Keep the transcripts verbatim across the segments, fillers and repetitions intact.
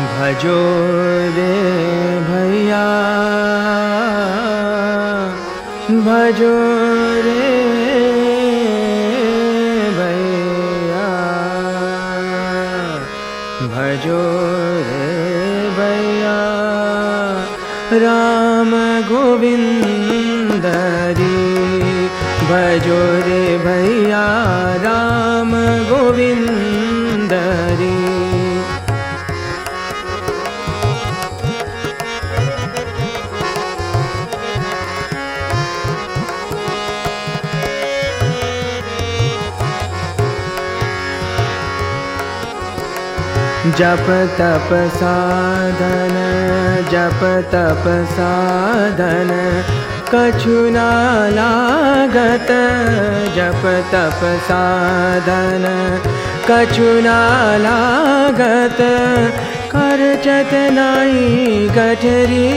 भजो रे भैया भजो रे भैया भजो रे भैया राम गोविंद री भजो रे भैया राम गोविंद री जप तप साधन जप तप साधन कछु न लागत जप तप साधन कछु न लागत करचत नाई गठरी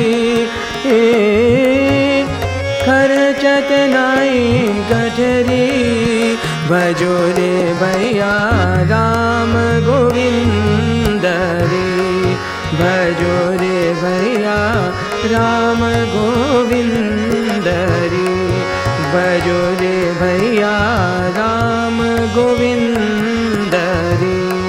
करचत नाई गठरी भजो रे भैया राम गोविंद रे भजो रे भैया राम गोविंद रे भजो रे भैया राम गोविंद रे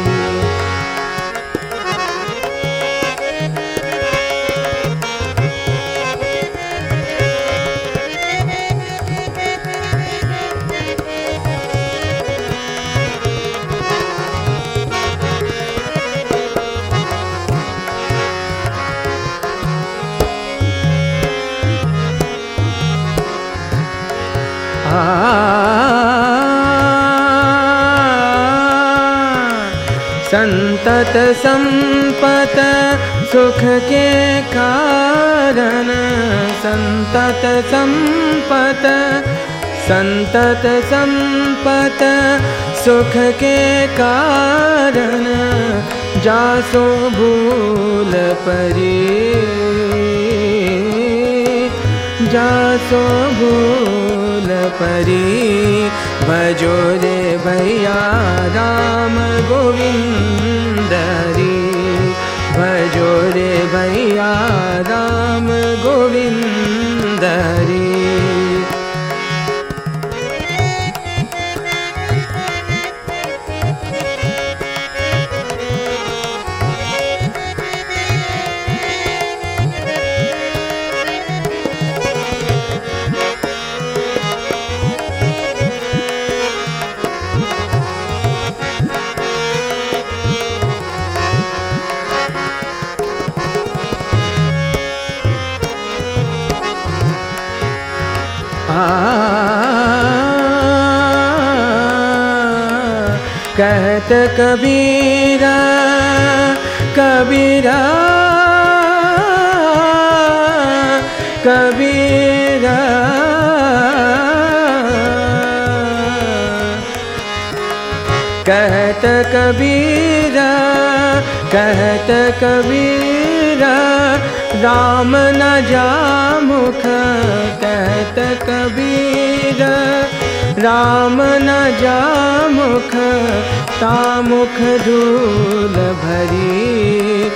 संतत संपत सुख के कारण संतत संपत संतत संपत सुख के कारण जासो भूल परी जासो भूल परी भजो रे भैया राम गोविंद रे भजो रे भैया राम गोविंद रे कहत कबीरा कबीरा कबीरा कहत कबीरा कहत कबीरा राम न जा मुख कहत कबीरा राम न जा मुख तामुख धूल भरी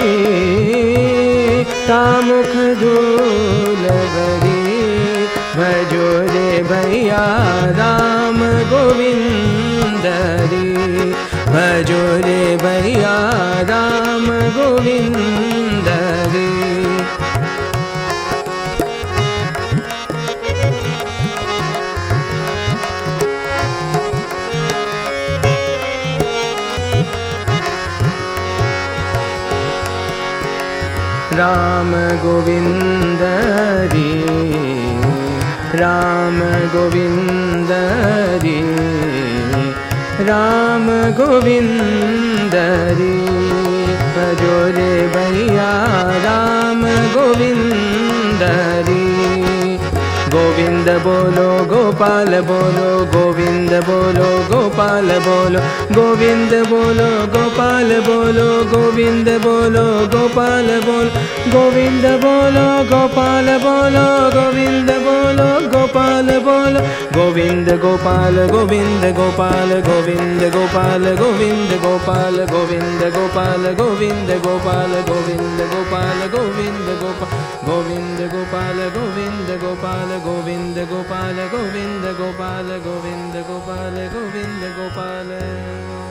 तामुख धूल भरी भजो रे भैया राम गोविंद रे भजो रे भैया राम गोविंद रे राम गोविंद रे राम गोविंद रे राम गोविंद रे भजो रे भैया राम गोविंद रे गोविंद बोलो गोपाल बोलो गोविंद बोलो गोपाल गोपाल बोलो गोविंद बोलो गोपाल बोलो गोविंद बोलो गोपाल बोलो गोविंद बोलो गोपाल बोलो गोविंद बोलो गोपाल बोलो गोविंद गोपाल गोविंद गोपाल गोविंद गोपाल गोविंद गोपाल गोविंद गोपाल गोविंद गोपाल गोविंद गोपाल गोविंद गोपाल गोविंद गोपाल गोविंद गोपाल गोविंद गोपाल गोविंद गोपाल गोविंद गोपाल गोविंद गोपाल